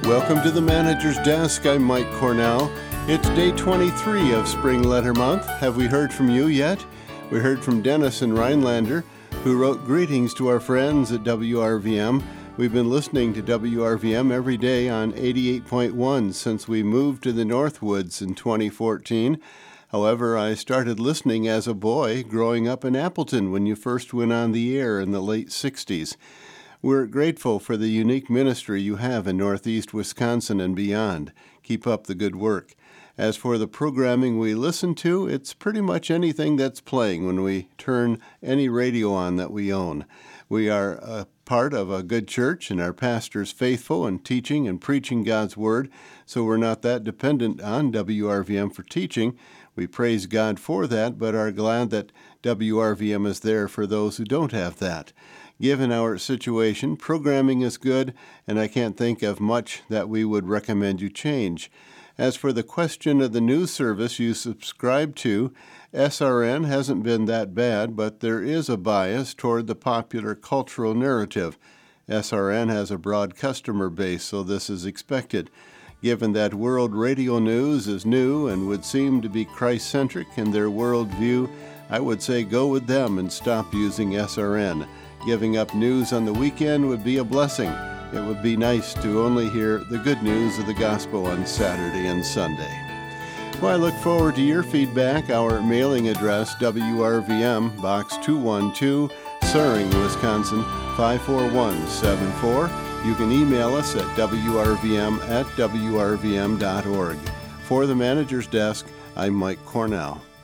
Welcome to the Manager's Desk. I'm Mike Cornell. It's day 23 of Spring Letter Month. Have we heard from you yet? We heard from Dennis in Rhinelander, who wrote greetings to our friends at WRVM. We've been listening to WRVM every day on 88.1 since we moved to the Northwoods in 2014. However, I started listening as a boy growing up in Appleton when you first went on the air in the late 60s. We're grateful for the unique ministry you have in Northeast Wisconsin and beyond. Keep up the good work. As for the programming we listen to, it's pretty much anything that's playing when we turn any radio on that we own. We are a part of a good church, and our pastor's faithful in teaching and preaching God's Word, so we're not that dependent on WRVM for teaching. We praise God for that, but are glad that WRVM is there for those who don't have that. Given our situation, programming is good, and I can't think of much that we would recommend you change. As for the question of the news service you subscribe to, SRN hasn't been that bad, but there is a bias toward the popular cultural narrative. SRN has a broad customer base, so this is expected. Given that World Radio News is new and would seem to be Christ-centric in their worldview, I would say go with them and stop using SRN. Giving up news on the weekend would be a blessing. It would be nice to only hear the good news of the gospel on Saturday and Sunday. Well, I look forward to your feedback. Our mailing address, WRVM, Box 212, Suring, Wisconsin, 54174. You can email us at wrvm@wrvm.org. For the Manager's Desk, I'm Mike Cornell.